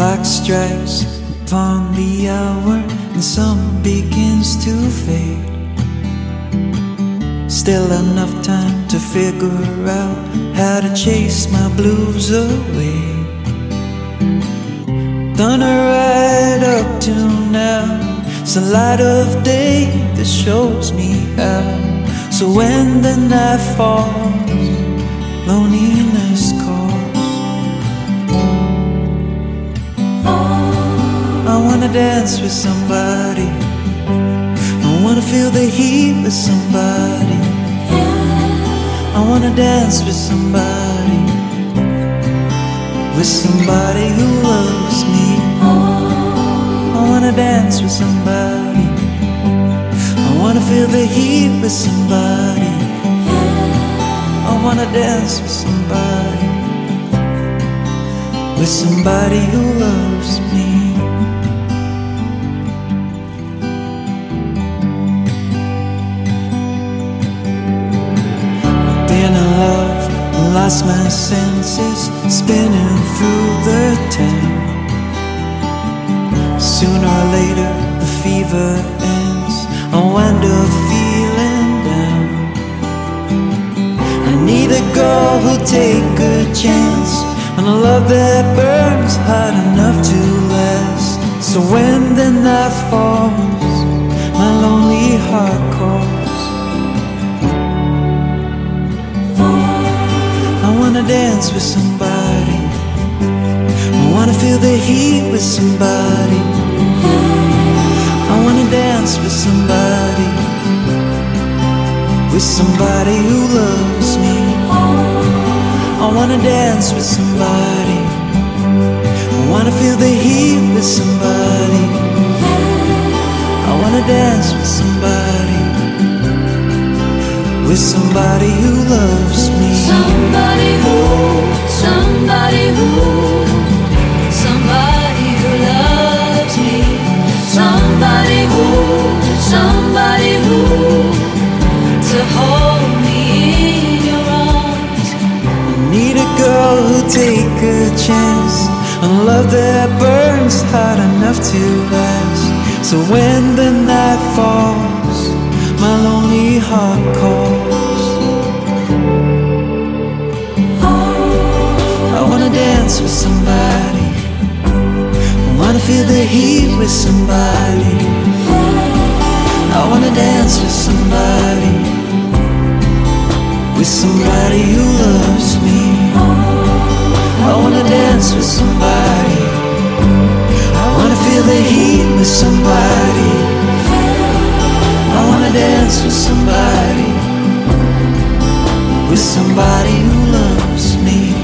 clock strikes upon the hour and summer begins to fade. Still enough time to figure out how to chase my blues away. Done it right up to now. It's the light of day that shows me how. So when the night falls, loneliness calls. I wanna dance with somebody. I wanna feel the heat with somebody. I wanna dance with somebody. With somebody who loves me. I wanna dance with somebody. I wanna feel the heat with somebody. I wanna dance with somebody. With somebody who loves me. Been in love, lost my senses, spinning through the town. Sooner or later the fever ends, I wind up feeling down. I need a girl who'll take a chance, and a love that burns hot enough to last. So when the night falls, my lonely heart calls. I wanna dance with somebody. I wanna feel the heat with somebody. I wanna dance with somebody. With somebody who loves me. I wanna dance with somebody. I wanna feel the heat with somebody. I wanna dance with somebody. With somebody who loves me. Somebody who loves me. Somebody who to hold me in your arms. I need a girl who'll take a chance, a love that burns hot enough to last. So when the night falls, my lonely heart calls. I wanna dance with somebody. I wanna feel the heat with somebody. I wanna dance with somebody. With somebody who loves me. I wanna dance with somebody. I wanna feel the heat with somebody. I wanna dance with somebody. With somebody who loves me.